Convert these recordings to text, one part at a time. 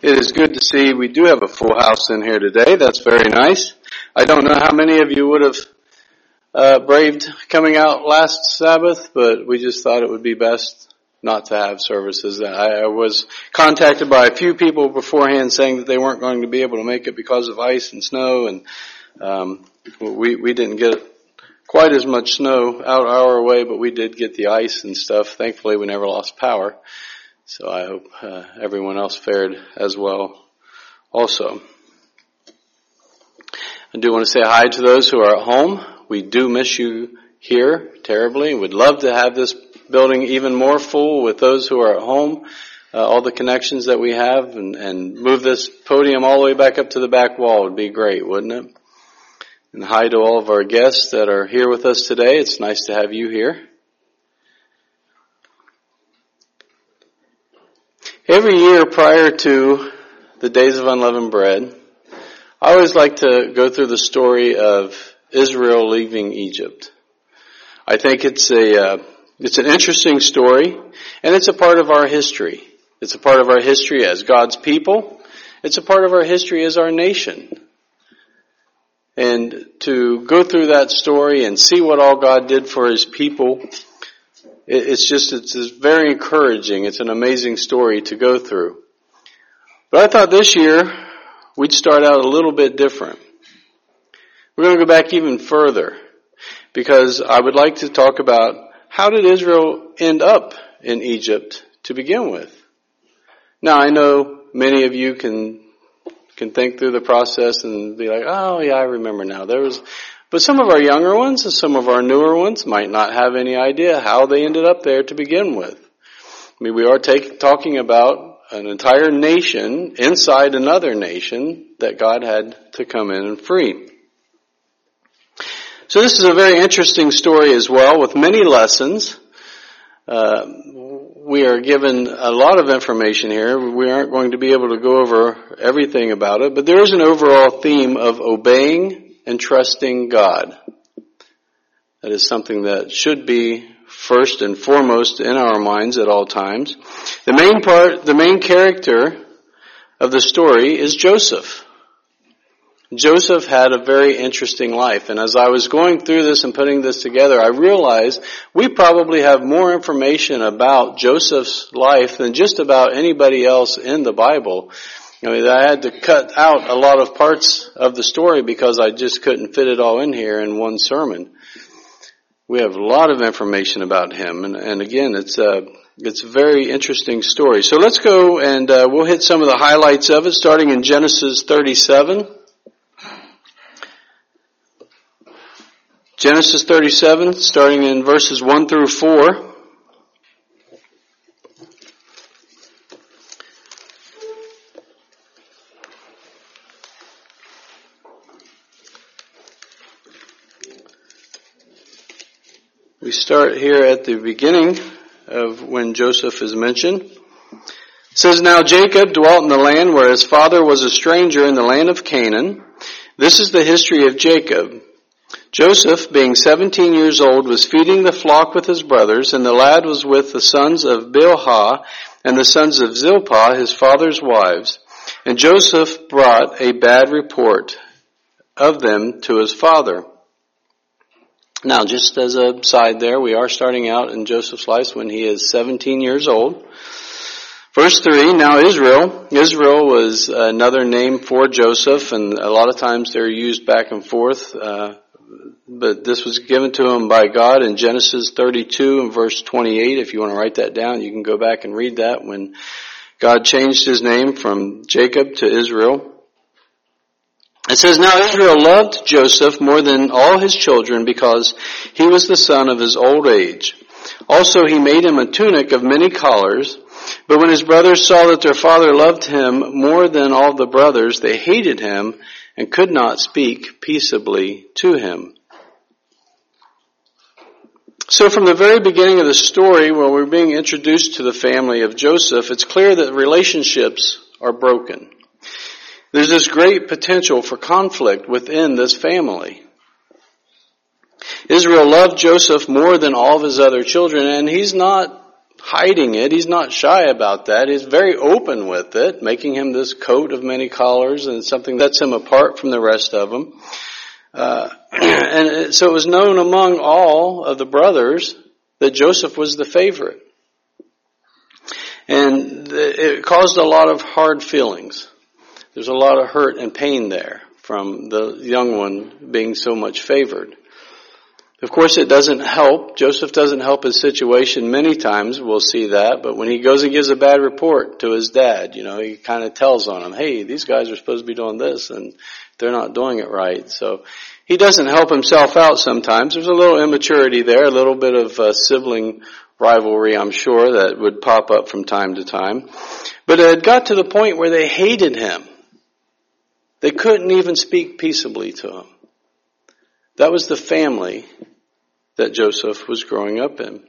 It is good to see we do have a full house in here today. That's very nice. I don't know how many of you would have braved coming out last Sabbath, but we just thought it would be best not to have services. I was contacted by a few people beforehand saying that they weren't going to be able to make it because of ice and snow, and we didn't get quite as much snow out our way, but we did get the ice and stuff. Thankfully, we never lost power. So I hope everyone else fared as well also. I do want to say hi to those who are at home. We do miss you here terribly. We'd love to have this building even more full with those who are at home, all the connections that we have, and move this podium all the way back up to the back wall would be great, wouldn't it? And hi to all of our guests that are here with us today. It's nice to have you here. Every year prior to the Days of Unleavened Bread, I always like to go through the story of Israel leaving Egypt. I think it's an interesting story, and it's a part of our history. It's a part of our history as God's people. It's a part of our history as our nation. And to go through that story and see what all God did for His people, it's very encouraging. It's an amazing story to go through. But I thought this year we'd start out a little bit different. We're going to go back even further because I would like to talk about how did Israel end up in Egypt to begin with. Now I know many of you can think through the process and be like, oh yeah, I remember now. But some of our younger ones and some of our newer ones might not have any idea how they ended up there to begin with. I mean, we are talking about an entire nation inside another nation that God had to come in and free. So this is a very interesting story as well with many lessons. We are given a lot of information here. We aren't going to be able to go over everything about it, but there is an overall theme of obeying and trusting God. That is something that should be first and foremost in our minds at all times. The main character of the story is Joseph. Joseph had a very interesting life, and as I was going through this and putting this together, I realized we probably have more information about Joseph's life than just about anybody else in the Bible. I mean, I had to cut out a lot of parts of the story because I just couldn't fit it all in here in one sermon. We have a lot of information about him, and again, it's a very interesting story. So let's go and we'll hit some of the highlights of it, starting in Genesis 37. Genesis 37, starting in verses 1 through 4. We start here at the beginning of when Joseph is mentioned. It says, Now Jacob dwelt in the land where his father was a stranger in the land of Canaan. This is the history of Jacob. Joseph, being 17 years old, was feeding the flock with his brothers, and the lad was with the sons of Bilhah and the sons of Zilpah, his father's wives. And Joseph brought a bad report of them to his father. Now, just as a side there, we are starting out in Joseph's life when he is 17 years old. Verse 3, now Israel was another name for Joseph, and a lot of times they're used back and forth, but this was given to him by God in Genesis 32 and verse 28. If you want to write that down, you can go back and read that when God changed his name from Jacob to Israel. It says, Now Israel loved Joseph more than all his children because he was the son of his old age. Also he made him a tunic of many colors. But when his brothers saw that their father loved him more than all the brothers, they hated him and could not speak peaceably to him. So from the very beginning of the story, when we're being introduced to the family of Joseph, it's clear that relationships are broken. There's this great potential for conflict within this family. Israel loved Joseph more than all of his other children, and he's not hiding it. He's not shy about that. He's very open with it, making him this coat of many collars and something that sets him apart from the rest of them. And so it was known among all of the brothers that Joseph was the favorite. And it caused a lot of hard feelings. There's a lot of hurt and pain there from the young one being so much favored. Of course, it doesn't help. Joseph doesn't help his situation many times. We'll see that. But when he goes and gives a bad report to his dad, he kind of tells on him, hey, these guys are supposed to be doing this and they're not doing it right. So he doesn't help himself out sometimes. There's a little immaturity there, a little bit of sibling rivalry, I'm sure, that would pop up from time to time. But it had got to the point where they hated him. They couldn't even speak peaceably to him. That was the family that Joseph was growing up in.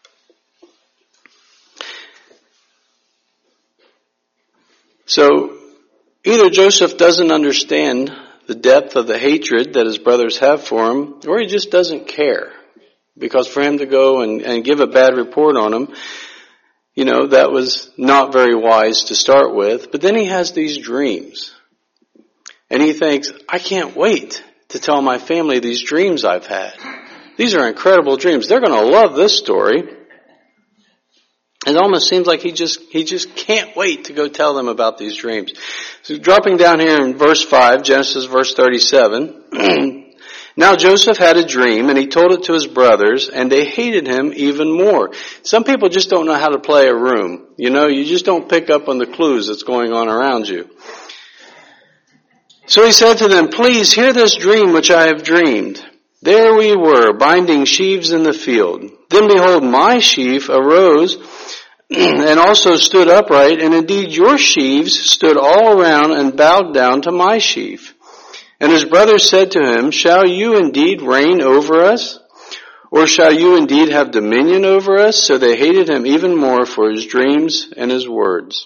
So either Joseph doesn't understand the depth of the hatred that his brothers have for him, or he just doesn't care. Because for him to go and give a bad report on him, that was not very wise to start with. But then he has these dreams. And he thinks, I can't wait to tell my family these dreams I've had. These are incredible dreams. They're going to love this story. It almost seems like he just can't wait to go tell them about these dreams. So dropping down here in verse 5, Genesis verse 37. Now Joseph had a dream, and he told it to his brothers, and they hated him even more. Some people just don't know how to play a room. You just don't pick up on the clues that's going on around you. So he said to them, please hear this dream which I have dreamed. There we were, binding sheaves in the field. Then behold, my sheaf arose and also stood upright, and indeed your sheaves stood all around and bowed down to my sheaf. And his brothers said to him, shall you indeed reign over us? Or shall you indeed have dominion over us? So they hated him even more for his dreams and his words.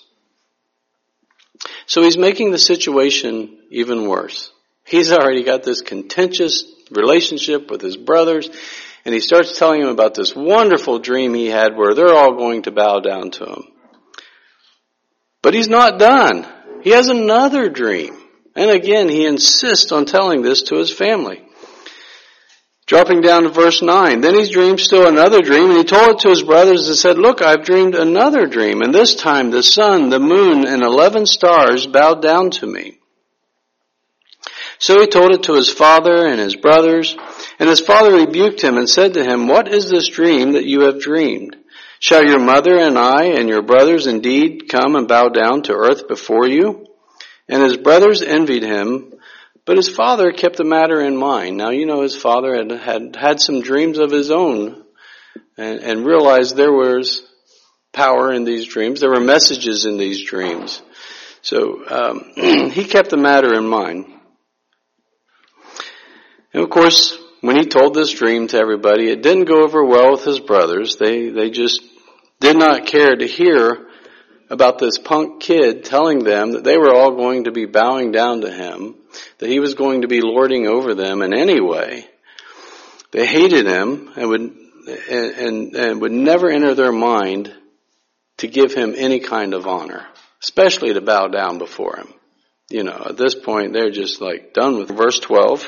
So he's making the situation even worse. He's already got this contentious relationship with his brothers, and he starts telling them about this wonderful dream he had where they're all going to bow down to him. But he's not done. He has another dream. And again, he insists on telling this to his family. Dropping down to verse 9. Then he dreamed still another dream, and he told it to his brothers and said, look, I've dreamed another dream, and this time the sun, the moon, and 11 stars bowed down to me. So he told it to his father and his brothers, and his father rebuked him and said to him, what is this dream that you have dreamed? Shall your mother and I and your brothers indeed come and bow down to earth before you? And his brothers envied him, but his father kept the matter in mind. Now, his father had some dreams of his own and realized there was power in these dreams. There were messages in these dreams. So he kept the matter in mind. And of course, when he told this dream to everybody, it didn't go over well with his brothers. They just did not care to hear about this punk kid telling them that they were all going to be bowing down to him, that he was going to be lording over them in any way. They hated him and would never enter their mind to give him any kind of honor, especially to bow down before him. At this point, they're just done with verse 12.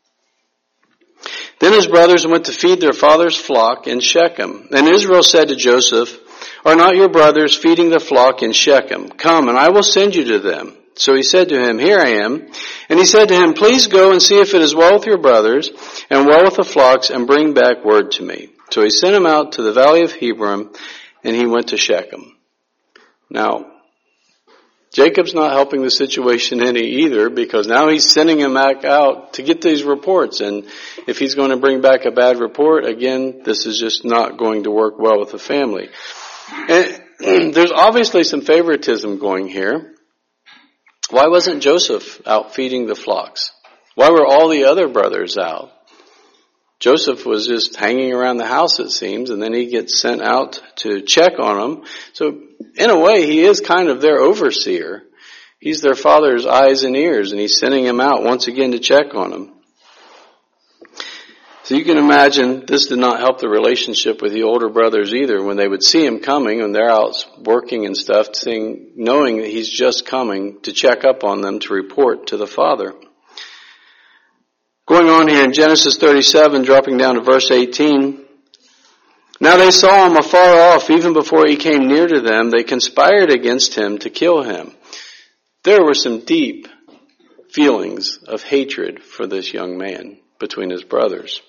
Then his brothers went to feed their father's flock in Shechem. And Israel said to Joseph, are not your brothers feeding the flock in Shechem? Come, and I will send you to them. So he said to him, here I am. And he said to him, please go and see if it is well with your brothers and well with the flocks, and bring back word to me. So he sent him out to the valley of Hebron, and he went to Shechem. Now, Jacob's not helping the situation any either, because now he's sending him back out to get these reports. And if he's going to bring back a bad report, again, this is just not going to work well with the family. And there's obviously some favoritism going here. Why wasn't Joseph out feeding the flocks? Why were all the other brothers out? Joseph was just hanging around the house, it seems, and then he gets sent out to check on them. So in a way, he is kind of their overseer. He's their father's eyes and ears, and he's sending him out once again to check on them. So you can imagine this did not help the relationship with the older brothers either. When they would see him coming and they're out working and stuff, knowing that he's just coming to check up on them to report to the father. Going on here in Genesis 37, dropping down to verse 18. Now they saw him afar off, even before he came near to them. They conspired against him to kill him. There were some deep feelings of hatred for this young man between his brothers.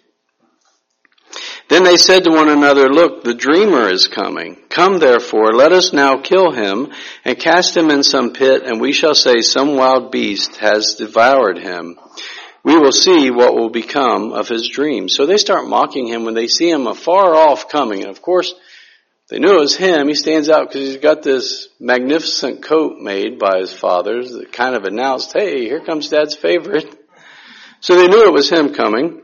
Then they said to one another, look, the dreamer is coming. Come therefore, let us now kill him and cast him in some pit, and we shall say some wild beast has devoured him. We will see what will become of his dream. So they start mocking him when they see him afar off coming. And of course, they knew it was him. He stands out because he's got this magnificent coat made by his fathers that kind of announced, hey, here comes Dad's favorite. So they knew it was him coming.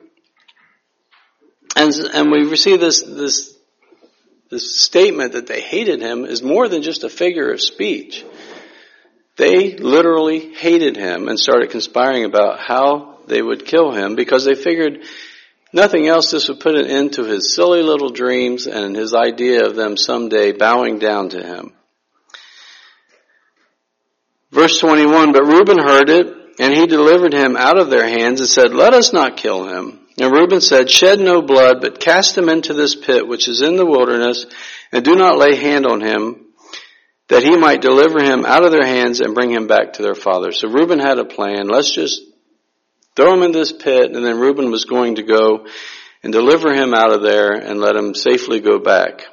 And we receive this statement that they hated him is more than just a figure of speech. They literally hated him and started conspiring about how they would kill him because they figured nothing else, this would put an end to his silly little dreams and his idea of them someday bowing down to him. Verse 21, but Reuben heard it, and he delivered him out of their hands and said, let us not kill him. And Reuben said, shed no blood, but cast him into this pit which is in the wilderness, and do not lay hand on him, that he might deliver him out of their hands and bring him back to their father. So Reuben had a plan. Let's just throw him in this pit, and then Reuben was going to go and deliver him out of there and let him safely go back.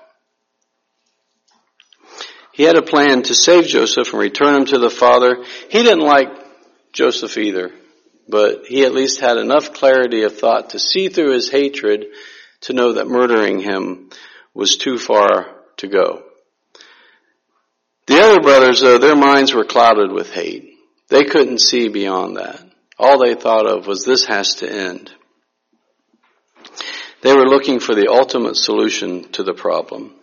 He had a plan to save Joseph and return him to the father. He didn't like Joseph either, but he at least had enough clarity of thought to see through his hatred to know that murdering him was too far to go. The other brothers, though, their minds were clouded with hate. They couldn't see beyond that. All they thought of was this has to end. They were looking for the ultimate solution to the problem.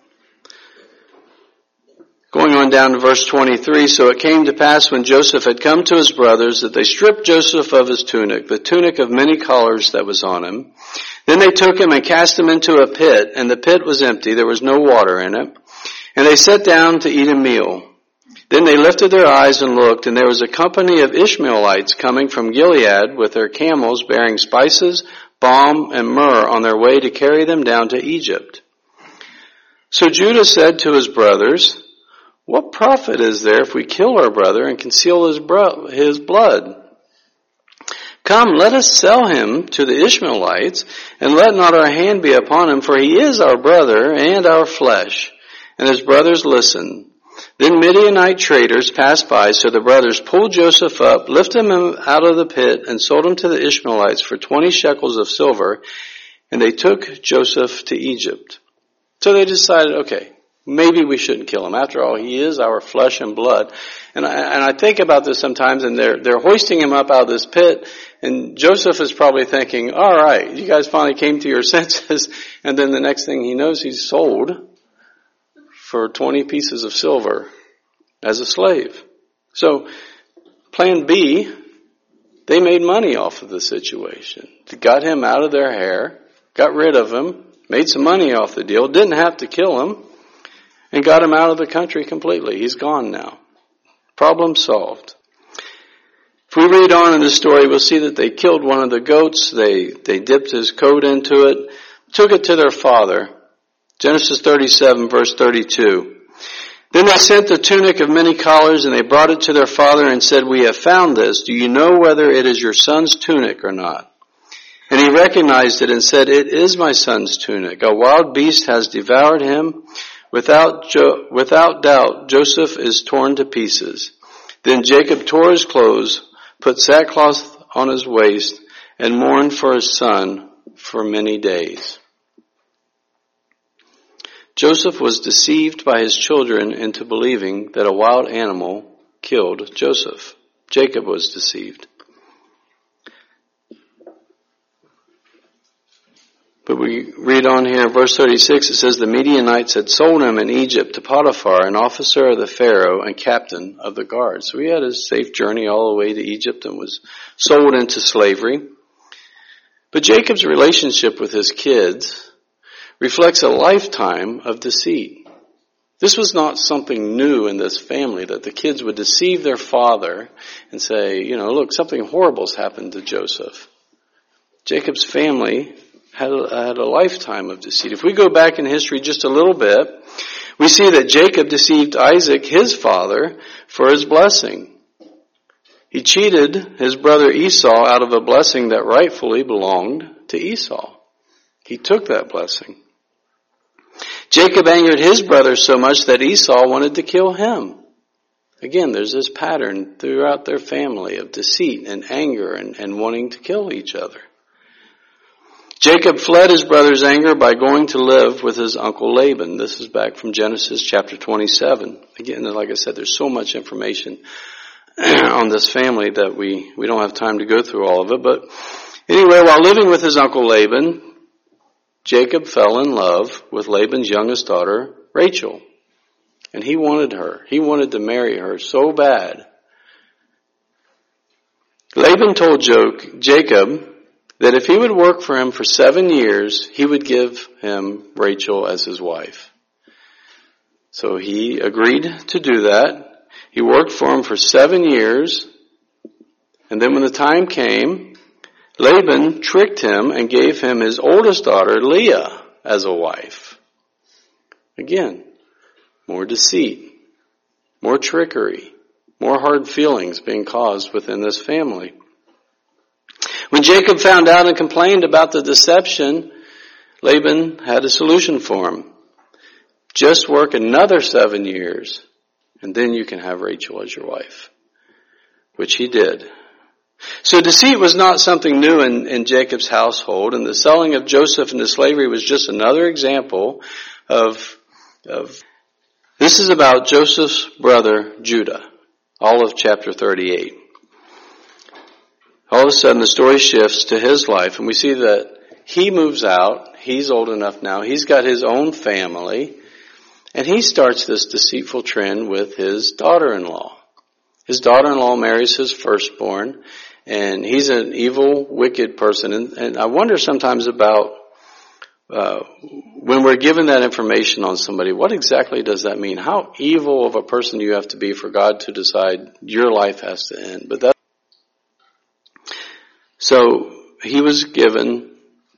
Going on down to verse 23, so it came to pass when Joseph had come to his brothers that they stripped Joseph of his tunic, the tunic of many colors that was on him. Then they took him and cast him into a pit, and the pit was empty, there was no water in it. And they sat down to eat a meal. Then they lifted their eyes and looked, and there was a company of Ishmaelites coming from Gilead with their camels bearing spices, balm, and myrrh on their way to carry them down to Egypt. So Judah said to his brothers, what profit is there if we kill our brother and conceal his blood? Come, let us sell him to the Ishmaelites, and let not our hand be upon him, for he is our brother and our flesh. And his brothers listened. Then Midianite traders passed by, so the brothers pulled Joseph up, lifted him out of the pit, and sold him to the Ishmaelites for 20 shekels of silver, and they took Joseph to Egypt. So they decided, okay, maybe we shouldn't kill him. After all, he is our flesh and blood. And I think about this sometimes, and they're hoisting him up out of this pit, and Joseph is probably thinking, all right, you guys finally came to your senses, and then the next thing he knows, he's sold for 20 pieces of silver as a slave. So, plan B, they made money off of the situation. They got him out of their hair, got rid of him, made some money off the deal, didn't have to kill him, and got him out of the country completely. He's gone now. Problem solved. If we read on in the story, we'll see that they killed one of the goats, they dipped his coat into it, took it to their father. Genesis 37, verse 32. Then they sent the tunic of many colors, and they brought it to their father and said, we have found this. Do you know whether it is your son's tunic or not? And he recognized it and said, it is my son's tunic. A wild beast has devoured him. Without doubt, Joseph is torn to pieces. Then Jacob tore his clothes, put sackcloth on his waist, and mourned for his son for many days. Joseph was deceived by his children into believing that a wild animal killed Joseph. Jacob was deceived. But we read on here in verse 36, it says, the Midianites had sold him in Egypt to Potiphar, an officer of the Pharaoh and captain of the guard. So he had a safe journey all the way to Egypt and was sold into slavery. But Jacob's relationship with his kids reflects a lifetime of deceit. This was not something new in this family, that the kids would deceive their father and say, look, something horrible's happened to Joseph. Jacob's family had a lifetime of deceit. If we go back in history just a little bit, we see that Jacob deceived Isaac, his father, for his blessing. He cheated his brother Esau out of a blessing that rightfully belonged to Esau. He took that blessing. Jacob angered his brother so much that Esau wanted to kill him. Again, there's this pattern throughout their family of deceit and anger and wanting to kill each other. Jacob fled his brother's anger by going to live with his uncle Laban. This is back from Genesis chapter 27. Again, like I said, there's so much information on this family that we don't have time to go through all of it. But anyway, while living with his uncle Laban, Jacob fell in love with Laban's youngest daughter, Rachel. And he wanted her. He wanted to marry her so bad. Laban told Jacob that if he would work for him for 7 years, he would give him Rachel as his wife. So he agreed to do that. He worked for him for 7 years. And then when the time came, Laban tricked him and gave him his oldest daughter, Leah, as a wife. Again, more deceit, more trickery, more hard feelings being caused within this family. When Jacob found out and complained about the deception, Laban had a solution for him. Just work another 7 years, and then you can have Rachel as your wife, which he did. So deceit was not something new in Jacob's household, and the selling of Joseph into slavery was just another example of this is about Joseph's brother Judah, all of chapter 38. All of a sudden the story shifts to his life, and we see that he moves out. He's old enough now. He's got his own family, and he starts this deceitful trend with his daughter-in-law. His daughter-in-law marries his firstborn, and he's an evil, wicked person. And I wonder sometimes about when we're given that information on somebody, what exactly does that mean? How evil of a person do you have to be for God to decide your life has to end? But so he was given,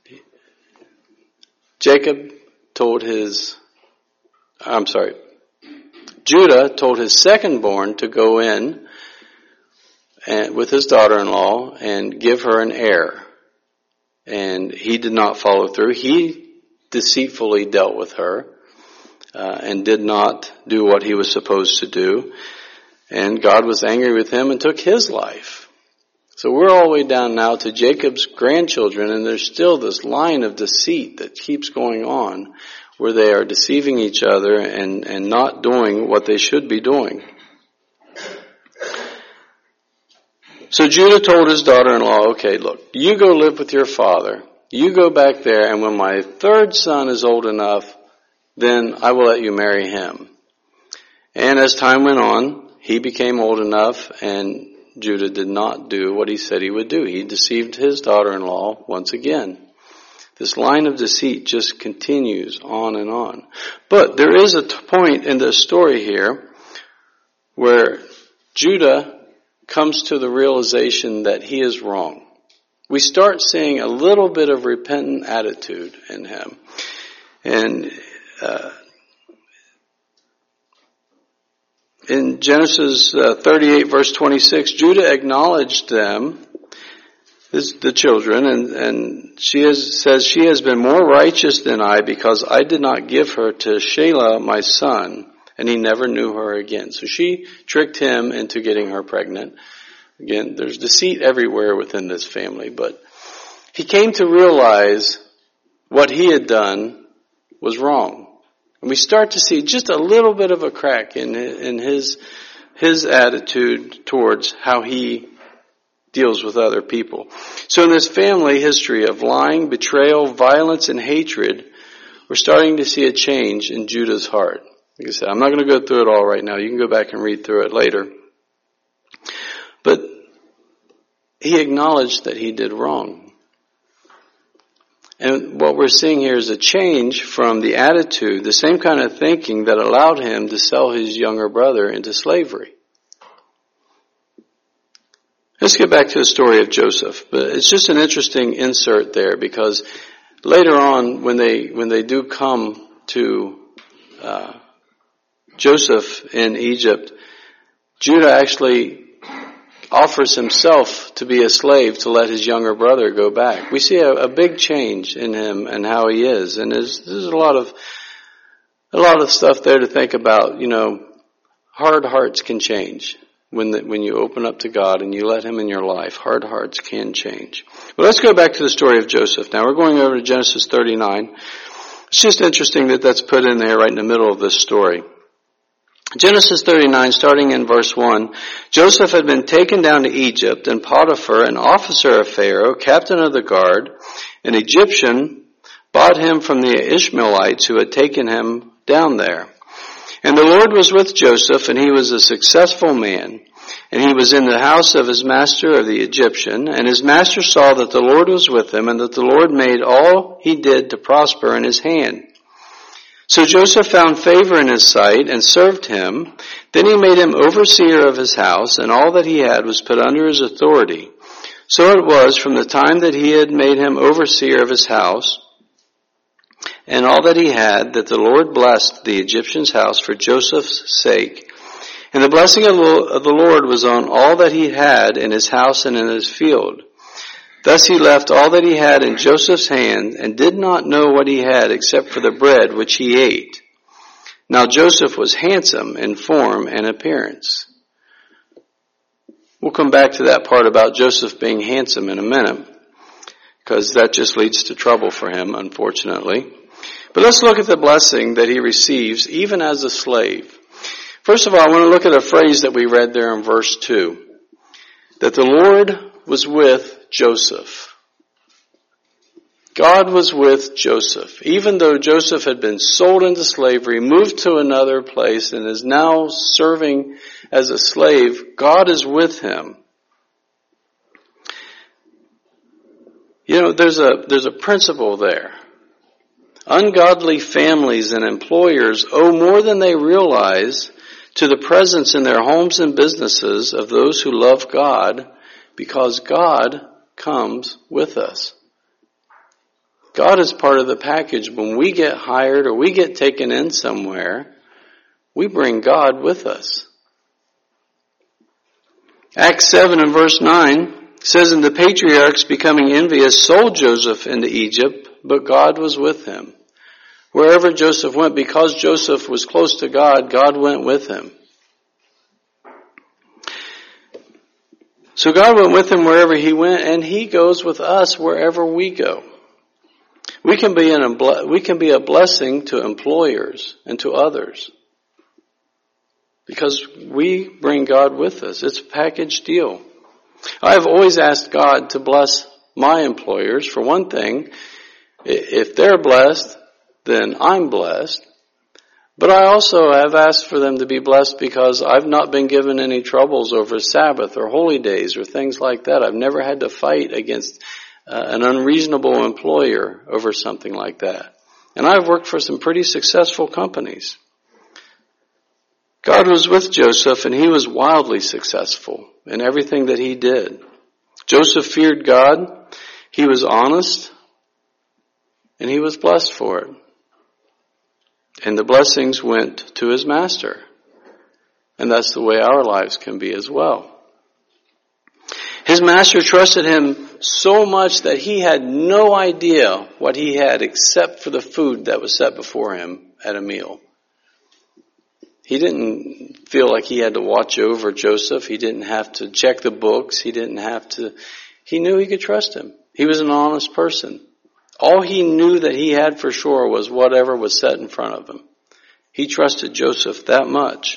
Judah told his second born to go in with his daughter-in-law and give her an heir. And he did not follow through. He deceitfully dealt with her and did not do what he was supposed to do. And God was angry with him and took his life. So we're all the way down now to Jacob's grandchildren, and there's still this line of deceit that keeps going on where they are deceiving each other and not doing what they should be doing. So Judah told his daughter-in-law, okay, look, you go live with your father. You go back there, and when my third son is old enough, then I will let you marry him. And as time went on, he became old enough, and Judah did not do what he said he would do. He deceived his daughter-in-law once again. This line of deceit just continues on and on. But there is a point in this story here where Judah comes to the realization that he is wrong. We start seeing a little bit of repentant attitude in him. And in Genesis 38 verse 26, Judah acknowledged them, the children, and says she has been more righteous than I because I did not give her to Shelah my son, and he never knew her again. So she tricked him into getting her pregnant. Again, there's deceit everywhere within this family, but he came to realize what he had done was wrong. And we start to see just a little bit of a crack in his attitude towards how he deals with other people. So in this family history of lying, betrayal, violence, and hatred, we're starting to see a change in Judah's heart. Like I said, I'm not going to go through it all right now. You can go back and read through it later. But he acknowledged that he did wrong. And what we're seeing here is a change from the attitude, the same kind of thinking that allowed him to sell his younger brother into slavery. Let's get back to the story of Joseph. But it's just an interesting insert there, because later on, when they do come to Joseph in Egypt, Judah actually offers himself to be a slave to let his younger brother go back. We see a big change in him and how he is, and there's a lot of stuff there to think about. You know, hard hearts can change when you open up to God and you let Him in your life. Hard hearts can change. But let's go back to the story of Joseph. Now we're going over to Genesis 39. It's just interesting that that's put in there right in the middle of this story. Genesis 39, starting in verse 1, Joseph had been taken down to Egypt, and Potiphar, an officer of Pharaoh, captain of the guard, an Egyptian, bought him from the Ishmaelites who had taken him down there. And the Lord was with Joseph, and he was a successful man. And he was in the house of his master of the Egyptian, and his master saw that the Lord was with him, and that the Lord made all he did to prosper in his hand. So Joseph found favor in his sight and served him. Then he made him overseer of his house, and all that he had was put under his authority. So it was from the time that he had made him overseer of his house and all that he had, that the Lord blessed the Egyptian's house for Joseph's sake. And the blessing of the Lord was on all that he had in his house and in his field. Thus he left all that he had in Joseph's hand, and did not know what he had except for the bread which he ate. Now Joseph was handsome in form and appearance. We'll come back to that part about Joseph being handsome in a minute, because that just leads to trouble for him, unfortunately. But let's look at the blessing that he receives even as a slave. First of all, I want to look at a phrase that we read there in verse 2. That the Lord was with Joseph. God was with Joseph. Even though Joseph had been sold into slavery, moved to another place, and is now serving as a slave, God is with him. You know, there's a principle there. Ungodly families and employers owe more than they realize to the presence in their homes and businesses of those who love God, because God comes with us. God is part of the package. When we get hired or we get taken in somewhere, we bring God with us. Acts 7 and verse 9 says, and the patriarchs, becoming envious, sold Joseph into Egypt, but God was with him. Wherever Joseph went, because Joseph was close to God, God went with him. So God went with him wherever he went, and he goes with us wherever we go. We can be a blessing to employers and to others, because we bring God with us. It's a package deal. I've always asked God to bless my employers. For one thing, if they're blessed, then I'm blessed. But I also have asked for them to be blessed because I've not been given any troubles over Sabbath or holy days or things like that. I've never had to fight against an unreasonable employer over something like that. And I've worked for some pretty successful companies. God was with Joseph, and he was wildly successful in everything that he did. Joseph feared God, he was honest, and he was blessed for it. And the blessings went to his master. And that's the way our lives can be as well. His master trusted him so much that he had no idea what he had except for the food that was set before him at a meal. He didn't feel like he had to watch over Joseph. He didn't have to check the books. He knew he could trust him. He was an honest person. All he knew that he had for sure was whatever was set in front of him. He trusted Joseph that much.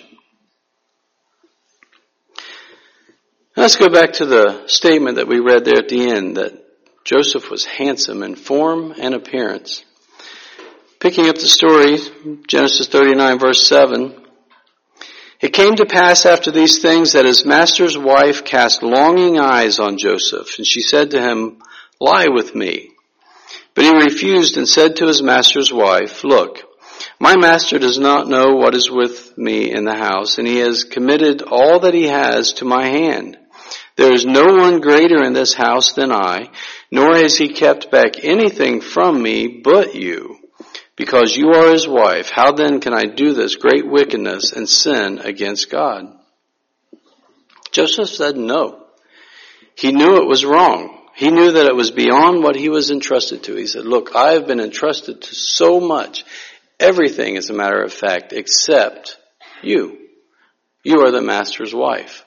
Let's go back to the statement that we read there at the end, that Joseph was handsome in form and appearance. Picking up the story, Genesis 39 verse 7. It came to pass after these things that his master's wife cast longing eyes on Joseph, and she said to him, lie with me. But he refused and said to his master's wife, "Look, my master does not know what is with me in the house, and he has committed all that he has to my hand. There is no one greater in this house than I, nor has he kept back anything from me but you, because you are his wife. How then can I do this great wickedness and sin against God?" Joseph said no. He knew it was wrong. He knew that it was beyond what he was entrusted to. He said, "Look, I have been entrusted to so much. Everything, as a matter of fact, except you. You are the master's wife."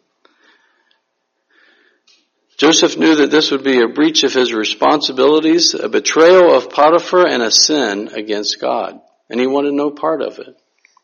Joseph knew that this would be a breach of his responsibilities, a betrayal of Potiphar, and a sin against God. And he wanted no part of it.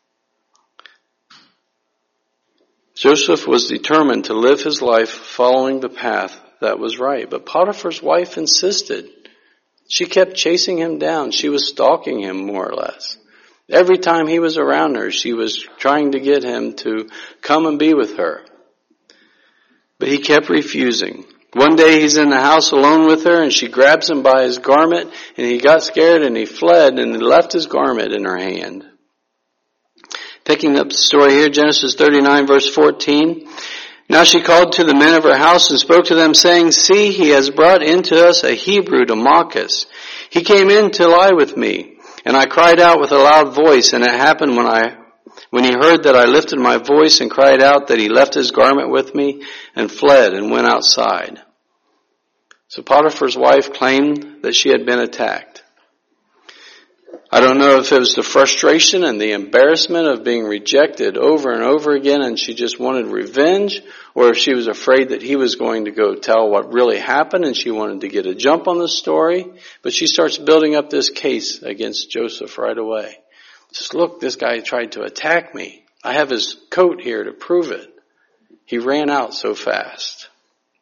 Joseph was determined to live his life following the path that was right. But Potiphar's wife insisted. She kept chasing him down. She was stalking him, more or less. Every time he was around her, she was trying to get him to come and be with her. But he kept refusing. One day he's in the house alone with her, and she grabs him by his garment, and he got scared and he fled and he left his garment in her hand. Picking up the story here, Genesis 39 verse 14. Now she called to the men of her house and spoke to them, saying, "See, he has brought into us a Hebrew to mock us. He came in to lie with me, and I cried out with a loud voice, and it happened when he heard that I lifted my voice and cried out, that he left his garment with me and fled and went outside." So Potiphar's wife claimed that she had been attacked. I don't know if it was the frustration and the embarrassment of being rejected over and over again and she just wanted revenge, or if she was afraid that he was going to go tell what really happened and she wanted to get a jump on the story. But she starts building up this case against Joseph right away. Just look, this guy tried to attack me. I have his coat here to prove it. He ran out so fast.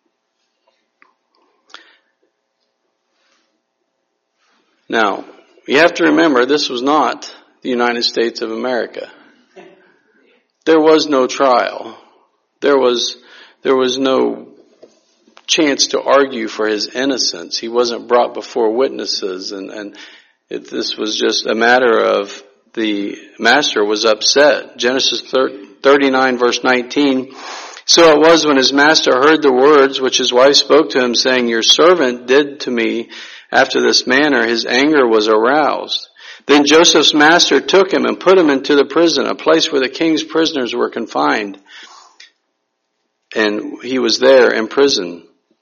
Now, you have to remember, this was not the United States of America. There was no trial. There was no chance to argue for his innocence. He wasn't brought before witnesses, and this was just a matter of the master was upset. Genesis 39 verse 19. So it was when his master heard the words which his wife spoke to him, saying, "Your servant did to me after this manner," his anger was aroused. Then Joseph's master took him and put him into the prison, a place where the king's prisoners were confined. And he was there in prison.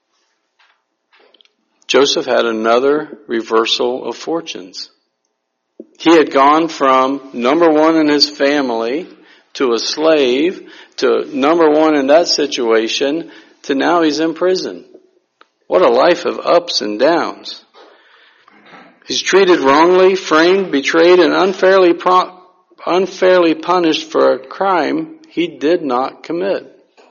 Joseph had another reversal of fortunes. He had gone from number one in his family to a slave to number one in that situation to now he's in prison. What a life of ups and downs. He's treated wrongly, framed, betrayed, and unfairly punished for a crime he did not commit.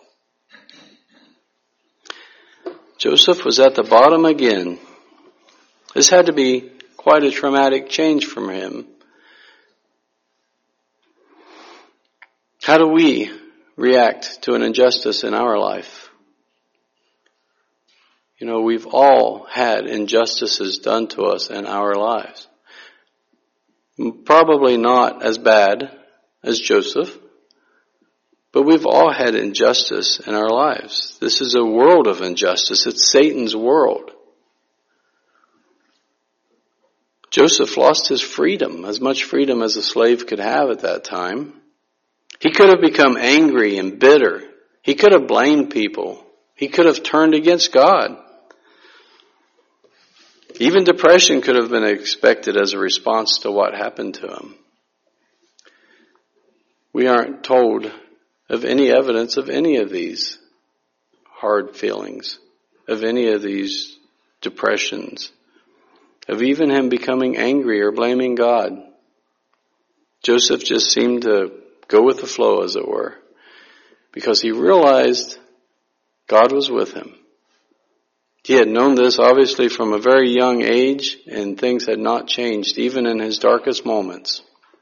Joseph was at the bottom again. This had to be quite a traumatic change for him. How do we react to an injustice in our life? You know, we've all had injustices done to us in our lives. Probably not as bad as Joseph, but we've all had injustice in our lives. This is a world of injustice. It's Satan's world. Joseph lost his freedom, as much freedom as a slave could have at that time. He could have become angry and bitter. He could have blamed people. He could have turned against God. Even depression could have been expected as a response to what happened to him. We aren't told of any evidence of any of these hard feelings, of any of these depressions, of even him becoming angry or blaming God. Joseph just seemed to go with the flow, as it were, because he realized God was with him. He had known this obviously from a very young age, and things had not changed even in his darkest moments.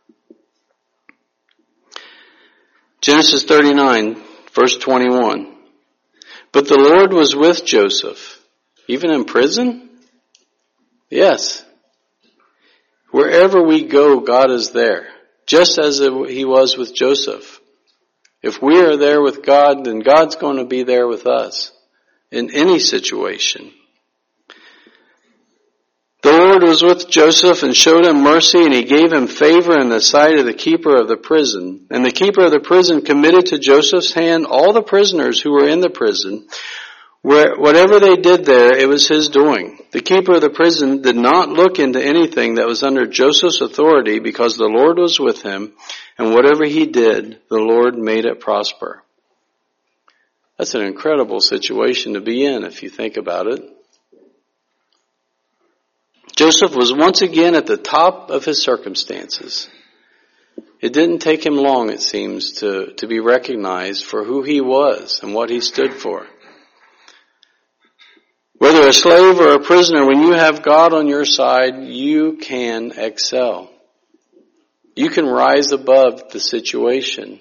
Genesis 39, verse 21. But the Lord was with Joseph, even in prison. Yes. Wherever we go, God is there. Just as he was with Joseph. If we are there with God, then God's going to be there with us in any situation. The Lord was with Joseph and showed him mercy, and he gave him favor in the sight of the keeper of the prison. And the keeper of the prison committed to Joseph's hand all the prisoners who were in the prison. Whatever they did there, it was his doing. The keeper of the prison did not look into anything that was under Joseph's authority, because the Lord was with him, and whatever he did, the Lord made it prosper. That's an incredible situation to be in if you think about it. Joseph was once again at the top of his circumstances. It didn't take him long, it seems, to be recognized for who he was and what he stood for. Whether a slave or a prisoner, when you have God on your side, you can excel. You can rise above the situation.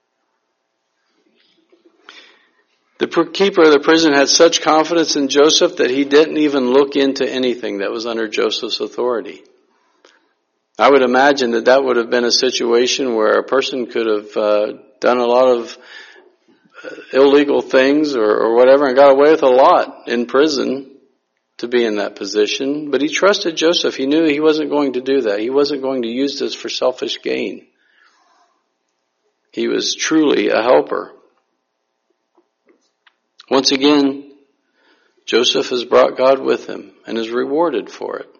The keeper of the prison had such confidence in Joseph that he didn't even look into anything that was under Joseph's authority. I would imagine that would have been a situation where a person could have done a lot of illegal things or whatever and got away with a lot in prison to be in that position. But he trusted Joseph. He knew he wasn't going to do that. He wasn't going to use this for selfish gain. He was truly a helper. Once again, Joseph has brought God with him and is rewarded for it.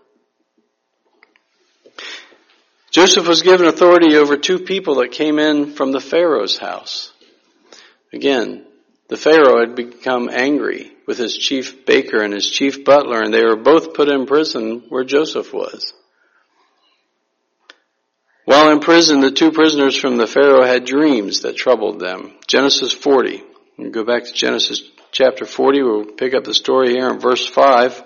Joseph was given authority over 2 people that came in from the Pharaoh's house. Again, the Pharaoh had become angry with his chief baker and his chief butler, and they were both put in prison where Joseph was. While in prison, the 2 prisoners from the Pharaoh had dreams that troubled them. Genesis 40. We'll go back to Genesis chapter 40. We'll pick up the story here in verse 5.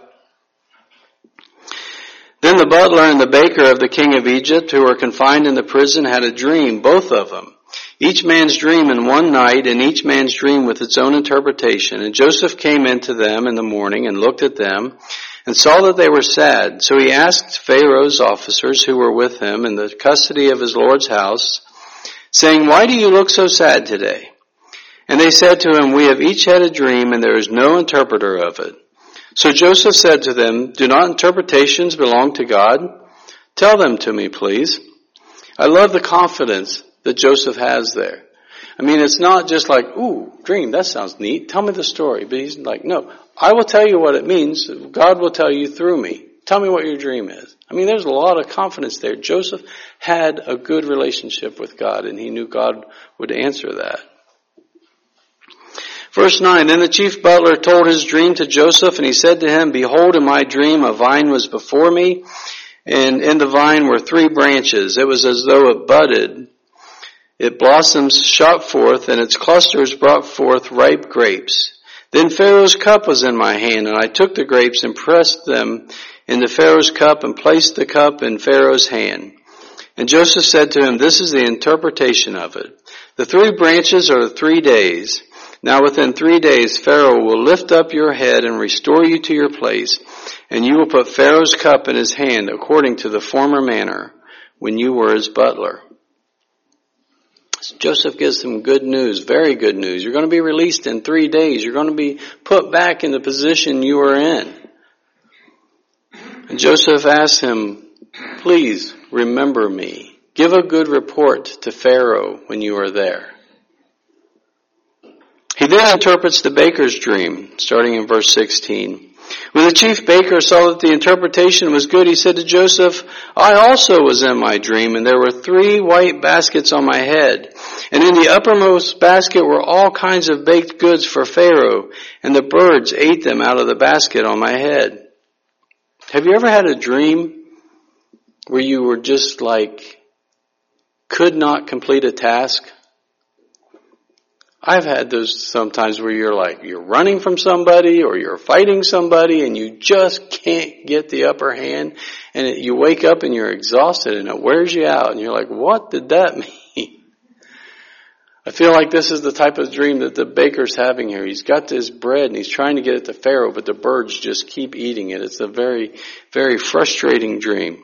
Then the butler and the baker of the king of Egypt, who were confined in the prison, had a dream, both of them. Each man's dream in one night, and each man's dream with its own interpretation. And Joseph came into them in the morning and looked at them and saw that they were sad. So he asked Pharaoh's officers who were with him in the custody of his Lord's house, saying, "Why do you look so sad today?" And they said to him, "We have each had a dream, and there is no interpreter of it." So Joseph said to them, "Do not interpretations belong to God? Tell them to me, please." I love the confidence that Joseph has there. I mean, it's not just like, "Ooh, dream, that sounds neat. Tell me the story." But he's like, "No, I will tell you what it means. God will tell you through me. Tell me what your dream is." I mean, there's a lot of confidence there. Joseph had a good relationship with God, and he knew God would answer that. Verse 9, Then the chief butler told his dream to Joseph, and he said to him, "Behold, in my dream a vine was before me, and in the vine were 3 branches. It was as though it budded. Its blossoms shot forth, and its clusters brought forth ripe grapes. Then Pharaoh's cup was in my hand, and I took the grapes and pressed them into Pharaoh's cup and placed the cup in Pharaoh's hand." And Joseph said to him, "This is the interpretation of it. The 3 branches are the 3 days. Now within 3 days Pharaoh will lift up your head and restore you to your place, and you will put Pharaoh's cup in his hand according to the former manner when you were his butler." So Joseph gives him good news, very good news. You're going to be released in 3 days. You're going to be put back in the position you were in. And Joseph asks him, "Please remember me. Give a good report to Pharaoh when you are there." He then interprets the baker's dream, starting in verse 16. When the chief baker saw that the interpretation was good, he said to Joseph, "I also was in my dream, and there were 3 white baskets on my head. And in the uppermost basket were all kinds of baked goods for Pharaoh, and the birds ate them out of the basket on my head." Have you ever had a dream where you were just like, could not complete a task? I've had those sometimes where you're running from somebody or you're fighting somebody and you just can't get the upper hand, and you wake up and you're exhausted and it wears you out and you're like, what did that mean? I feel like this is the type of dream that the baker's having here. He's got this bread and he's trying to get it to Pharaoh, but the birds just keep eating it. It's a very, very frustrating dream.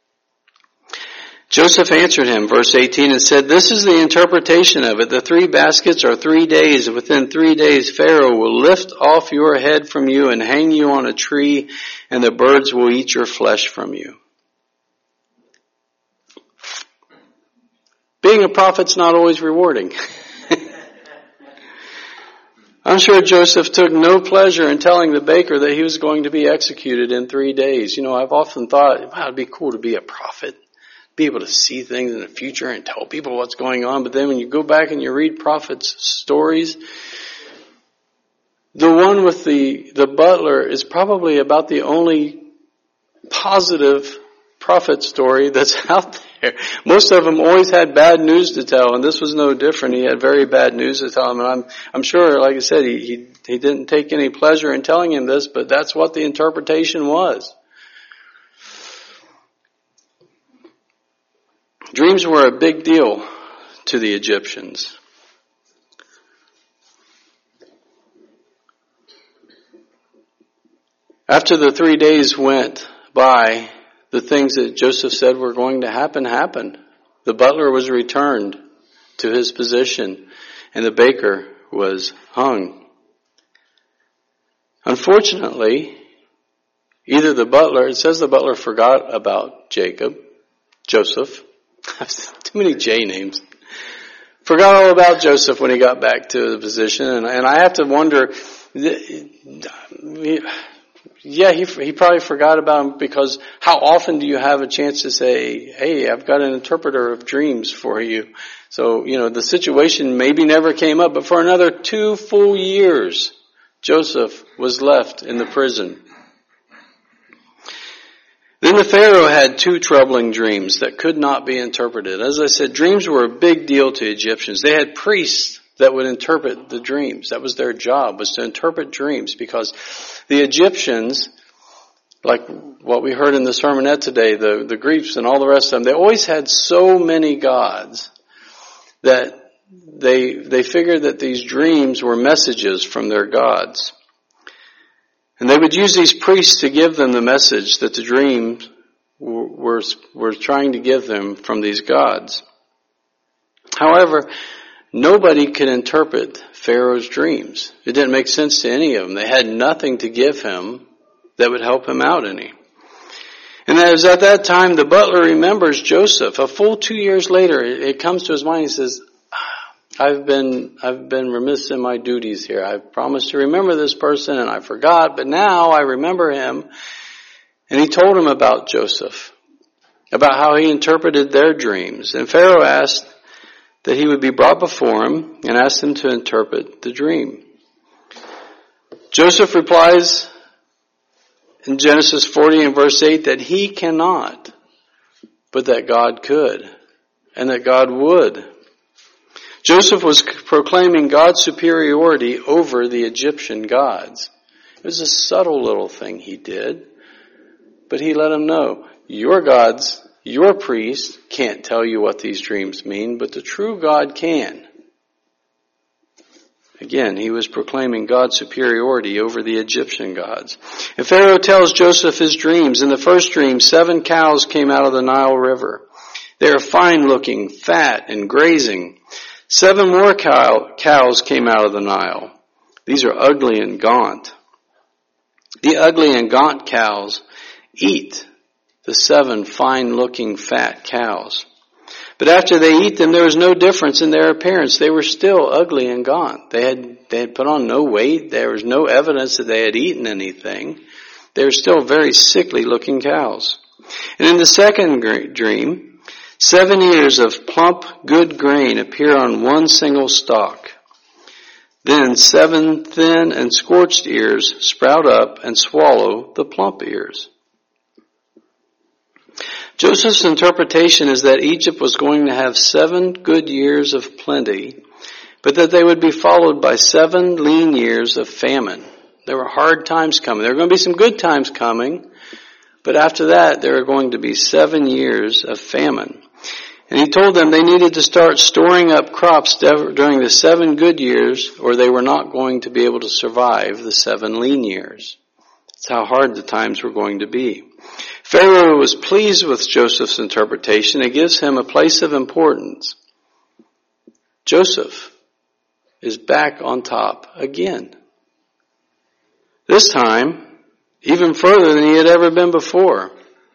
Joseph answered him, verse 18, and said, "This is the interpretation of it. The 3 baskets are 3 days. Within 3 days, Pharaoh will lift off your head from you and hang you on a tree, and the birds will eat your flesh from you." Being a prophet's not always rewarding. I'm sure Joseph took no pleasure in telling the baker that he was going to be executed in 3 days. I've often thought, wow, it'd be cool to be a prophet. Be able to see things in the future and tell people what's going on. But then when you go back and you read prophets' stories, the one with the butler is probably about the only positive prophet story that's out there. Most of them always had bad news to tell, and this was no different. He had very bad news to tell him, and I'm sure, like I said, he didn't take any pleasure in telling him this, but that's what the interpretation was. Dreams were a big deal to the Egyptians. After the 3 days went by, the things that Joseph said were going to happen happened. The butler was returned to his position, and the baker was hung. Unfortunately, it says the butler forgot about Joseph. Too many J names. Forgot all about Joseph when he got back to the position, and I have to wonder, he probably forgot about him, because how often do you have a chance to say, "Hey, I've got an interpreter of dreams for you"? So, the situation maybe never came up, but for another 2 full years, Joseph was left in the prison. Then the Pharaoh had 2 troubling dreams that could not be interpreted. As I said, dreams were a big deal to Egyptians. They had priests that would interpret the dreams. That was their job, was to interpret dreams, because the Egyptians, like what we heard in the sermonette today, the Greeks and all the rest of them, they always had so many gods that they figured that these dreams were messages from their gods. And they would use these priests to give them the message that the dreams were trying to give them from these gods. However, nobody could interpret Pharaoh's dreams. It didn't make sense to any of them. They had nothing to give him that would help him out any. And it was at that time the butler remembers Joseph. A full 2 years later, it comes to his mind. He says, I've been remiss in my duties here. I've promised to remember this person and I forgot, but now I remember him. And he told him about Joseph, about how he interpreted their dreams. And Pharaoh asked that he would be brought before him and asked him to interpret the dream. Joseph replies in Genesis 40 and verse 8 that he cannot, but that God could, and that God would. Joseph was proclaiming God's superiority over the Egyptian gods. It was a subtle little thing he did, but he let them know, your gods, your priest can't tell you what these dreams mean, but the true God can. Again, he was proclaiming God's superiority over the Egyptian gods. And Pharaoh tells Joseph his dreams. In the first dream, 7 cows came out of the Nile River. They are fine looking, fat, and grazing. 7 more cows came out of the Nile. These are ugly and gaunt. The ugly and gaunt cows eat the 7 fine-looking fat cows. But after they eat them, there was no difference in their appearance. They were still ugly and gaunt. They had put on no weight. There was no evidence that they had eaten anything. They were still very sickly-looking cows. And in the second dream, 7 ears of plump, good grain appear on one single stalk. Then 7 thin and scorched ears sprout up and swallow the plump ears. Joseph's interpretation is that Egypt was going to have 7 good years of plenty, but that they would be followed by 7 lean years of famine. There were hard times coming. There were going to be some good times coming, but after that there are going to be 7 years of famine. And he told them they needed to start storing up crops during the 7 good years, or they were not going to be able to survive the 7 lean years. That's how hard the times were going to be. Pharaoh was pleased with Joseph's interpretation. It gives him a place of importance. Joseph is back on top again. This time, even further than he had ever been before.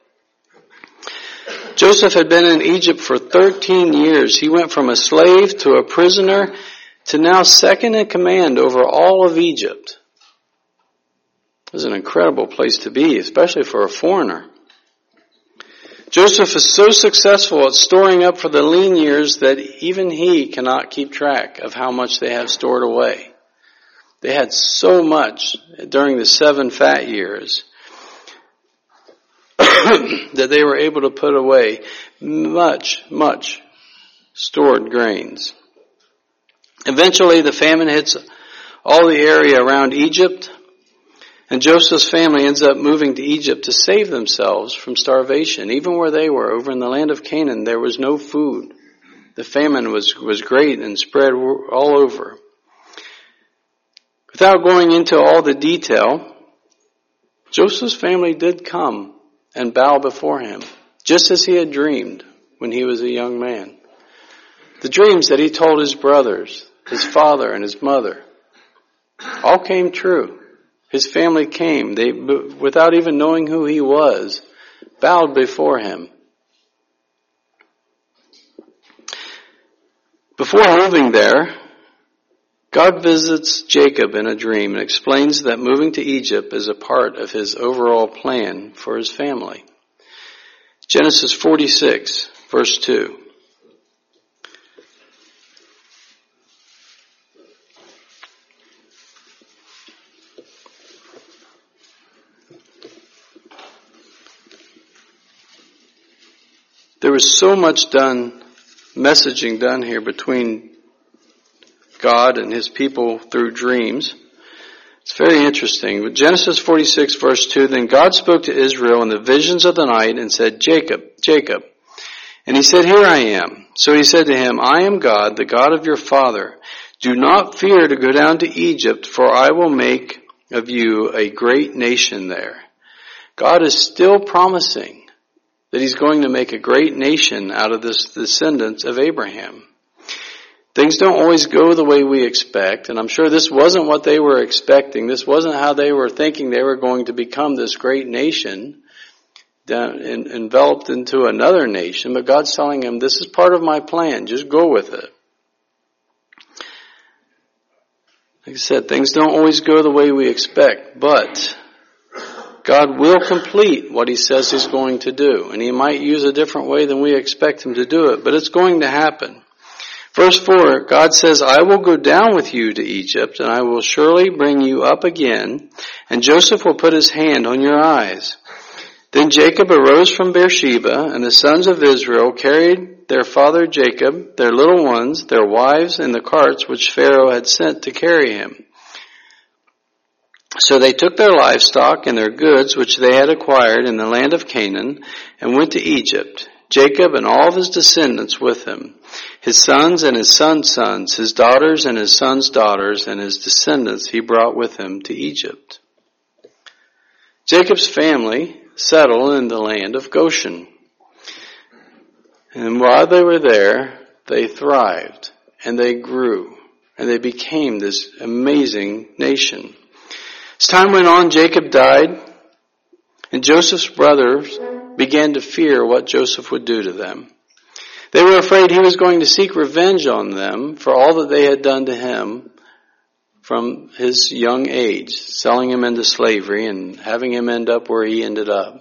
Joseph had been in Egypt for 13 years. He went from a slave to a prisoner to now second in command over all of Egypt. It was an incredible place to be, especially for a foreigner. Joseph is so successful at storing up for the lean years that even he cannot keep track of how much they have stored away. They had so much during the 7 fat years that they were able to put away much stored grains. Eventually the famine hits all the area around Egypt, and Joseph's family ends up moving to Egypt to save themselves from starvation. Even where they were, over in the land of Canaan, there was no food. The famine was great and spread all over. Without going into all the detail, Joseph's family did come and bow before him, just as he had dreamed when he was a young man. The dreams that he told his brothers, his father and his mother, all came true. His family came. They, without even knowing who he was, bowed before him. Before moving there, God visits Jacob in a dream and explains that moving to Egypt is a part of his overall plan for his family. Genesis 46, verse 2. There was so much messaging done here between God and his people through dreams. It's very interesting. With Genesis 46 verse 2, then God spoke to Israel in the visions of the night and said, Jacob, Jacob. And he said, here I am. So he said to him, I am God, the God of your father. Do not fear to go down to Egypt, for I will make of you a great nation there. God is still promising that he's going to make a great nation out of this descendants of Abraham. Things don't always go the way we expect, and I'm sure this wasn't what they were expecting. This wasn't how they were thinking they were going to become this great nation, enveloped into another nation, but God's telling him, this is part of my plan, just go with it. Like I said, things don't always go the way we expect, but God will complete what he says he's going to do. And he might use a different way than we expect him to do it, but it's going to happen. Verse 4, God says, I will go down with you to Egypt, and I will surely bring you up again, and Joseph will put his hand on your eyes. Then Jacob arose from Beersheba, and the sons of Israel carried their father Jacob, their little ones, their wives, and the carts which Pharaoh had sent to carry him. So they took their livestock and their goods which they had acquired in the land of Canaan and went to Egypt, Jacob and all of his descendants with him, his sons and his sons' sons, his daughters and his sons' daughters, and his descendants he brought with him to Egypt. Jacob's family settled in the land of Goshen. And while they were there, they thrived and they grew and they became this amazing nation. As time went on, Jacob died, and Joseph's brothers began to fear what Joseph would do to them. They were afraid he was going to seek revenge on them for all that they had done to him from his young age, selling him into slavery and having him end up where he ended up.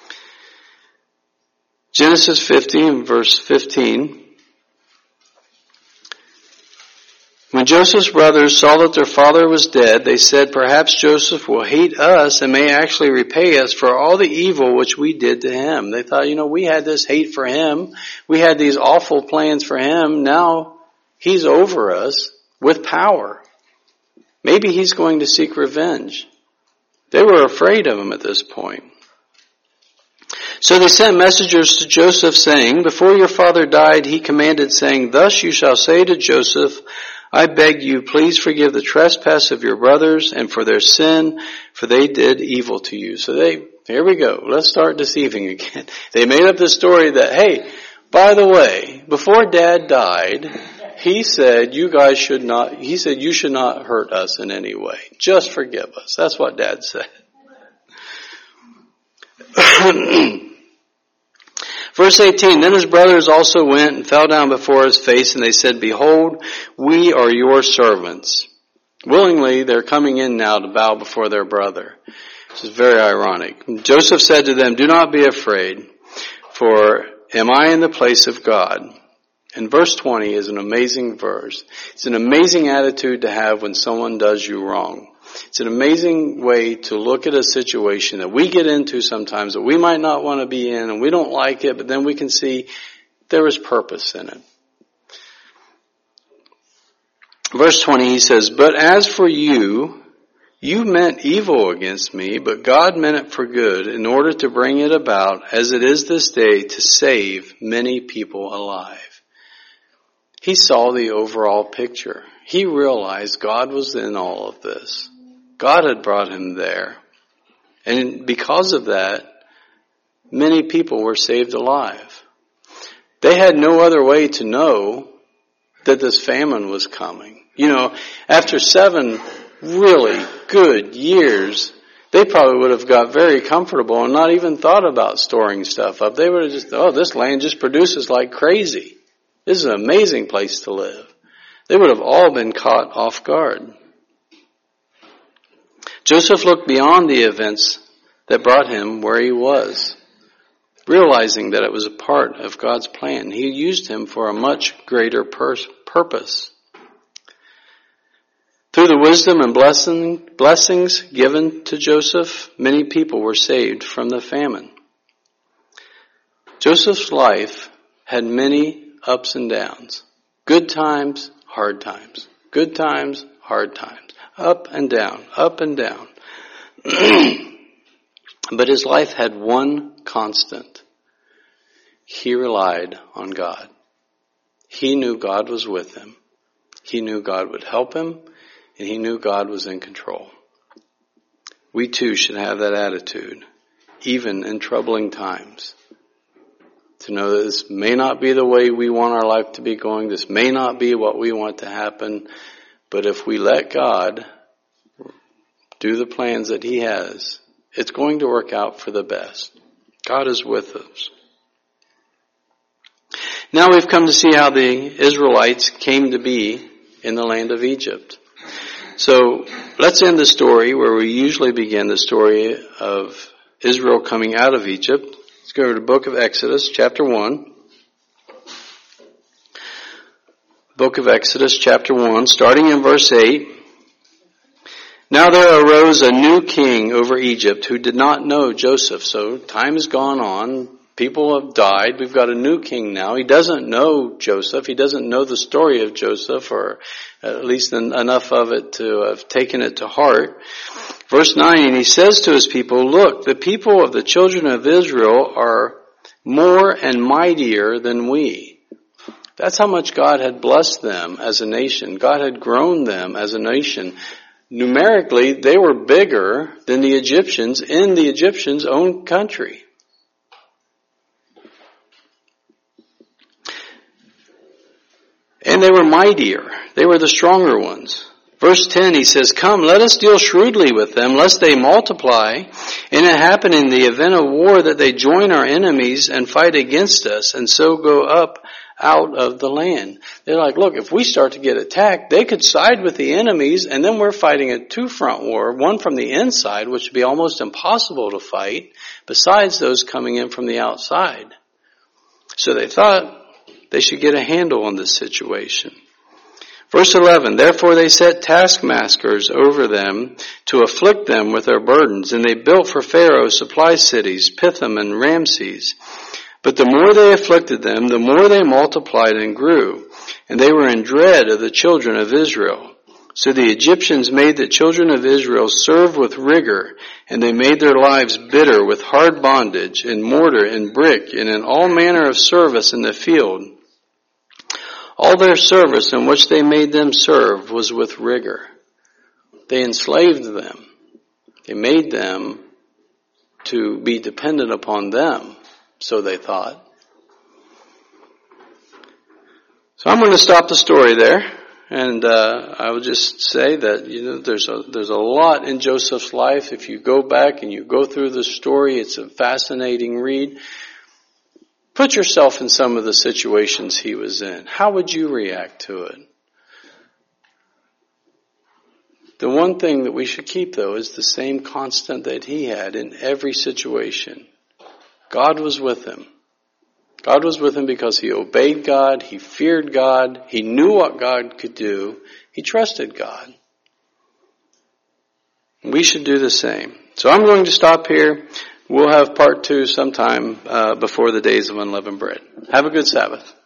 Genesis 50, verse 15. When Joseph's brothers saw that their father was dead, they said, perhaps Joseph will hate us and may actually repay us for all the evil which we did to him. They thought, we had this hate for him. We had these awful plans for him. Now he's over us with power. Maybe he's going to seek revenge. They were afraid of him at this point. So they sent messengers to Joseph, saying, Before your father died, he commanded, saying, Thus you shall say to Joseph, I beg you, please forgive the trespass of your brothers and for their sin, for they did evil to you. So here we go. Let's start deceiving again. They made up this story that, hey, by the way, before Dad died, he said you should not hurt us in any way. Just forgive us. That's what Dad said. Verse 18, Then his brothers also went and fell down before his face, and they said, Behold, we are your servants. Willingly, they're coming in now to bow before their brother. This is very ironic. Joseph said to them, Do not be afraid, for am I in the place of God? And verse 20 is an amazing verse. It's an amazing attitude to have when someone does you wrong. It's an amazing way to look at a situation that we get into sometimes that we might not want to be in and we don't like it, but then we can see there is purpose in it. Verse 20, he says, But as for you, you meant evil against me, but God meant it for good in order to bring it about as it is this day to save many people alive. He saw the overall picture. He realized God was in all of this. God had brought him there. And because of that, many people were saved alive. They had no other way to know that this famine was coming. After 7 really good years, they probably would have got very comfortable and not even thought about storing stuff up. They would have just, this land just produces like crazy. This is an amazing place to live. They would have all been caught off guard. Joseph looked beyond the events that brought him where he was, realizing that it was a part of God's plan. He used him for a much greater purpose. Through the wisdom and blessings given to Joseph, many people were saved from the famine. Joseph's life had many ups and downs. Good times, hard times. Good times, hard times. Up and down, up and down. But his life had one constant. He relied on God. He knew God was with him. He knew God would help him, and he knew God was in control. We too should have that attitude, even in troubling times. To know that this may not be the way we want our life to be going. This may not be what we want to happen. But if we let God do the plans that he has, it's going to work out for the best. God is with us. Now we've come to see how the Israelites came to be in the land of Egypt. So let's end the story where we usually begin, the story of Israel coming out of Egypt. Let's go to the book of Exodus, chapter 1. Book of Exodus, chapter 1, starting in verse 8. Now there arose a new king over Egypt who did not know Joseph. So time has gone on. People have died. We've got a new king now. He doesn't know Joseph. He doesn't know the story of Joseph, or at least enough of it to have taken it to heart. Verse 9, and he says to his people, Look, the people of the children of Israel are more and mightier than we. That's how much God had blessed them as a nation. God had grown them as a nation. Numerically, they were bigger than the Egyptians in the Egyptians' own country. And they were mightier. They were the stronger ones. Verse 10, he says, Come, let us deal shrewdly with them, lest they multiply, and it happen in the event of war that they join our enemies and fight against us, and so go up out of the land. They're like, look, if we start to get attacked, they could side with the enemies, and then we're fighting a two-front war, one from the inside, which would be almost impossible to fight, besides those coming in from the outside. So they thought they should get a handle on this situation. Verse 11, Therefore they set taskmasters over them to afflict them with their burdens, and they built for Pharaoh supply cities, Pithom and Ramses. But the more they afflicted them, the more they multiplied and grew, and they were in dread of the children of Israel. So the Egyptians made the children of Israel serve with rigor, and they made their lives bitter with hard bondage, in mortar and brick, and in all manner of service in the field. All their service in which they made them serve was with rigor. They enslaved them. They made them to be dependent upon them, so they thought. So I'm going to stop the story there, and I will just say that there's a lot in Joseph's life. If you go back and you go through the story, it's a fascinating read. Put yourself in some of the situations he was in. How would you react to it? The one thing that we should keep, though, is the same constant that he had in every situation. God was with him. God was with him because he obeyed God, he feared God, he knew what God could do, he trusted God. We should do the same. So I'm going to stop here. We'll have part 2 sometime before the days of unleavened bread. Have a good Sabbath.